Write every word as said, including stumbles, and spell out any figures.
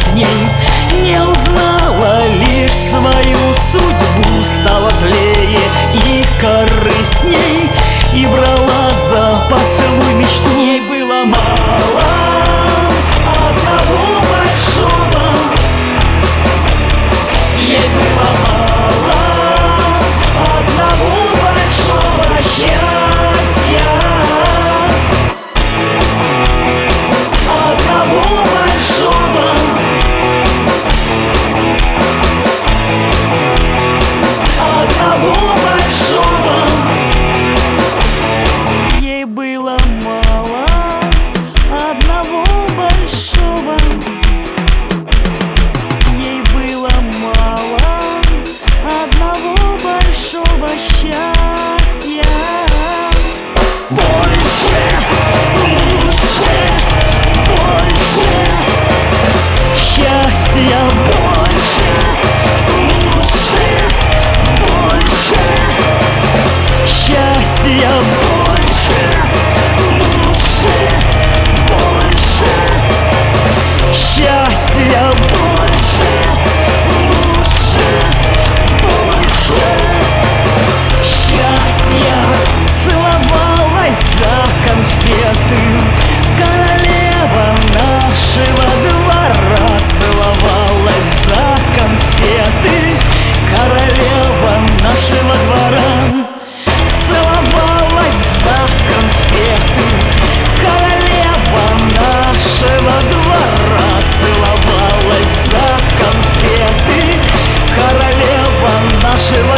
с ней, не узнала лишь свою судьбу, стала злее и корыстней, и брала за поцелуй мечту. Ей было мало одного большого, ей было мало одного большого счастья, одного большого, одного большого. Ей было мало одного большого, ей было мало одного большого счастья. Больше, лучше, больше счастья, больше, лучше, больше счастья, больше, лучше, больше счастья, больше, лучше, больше счастья. Целовалась за конфеты королева нашего двора, целовалась за конфеты королева нашего двора, целовалась за конфеты королева нашего двора, целовалась за конфеты королева нашего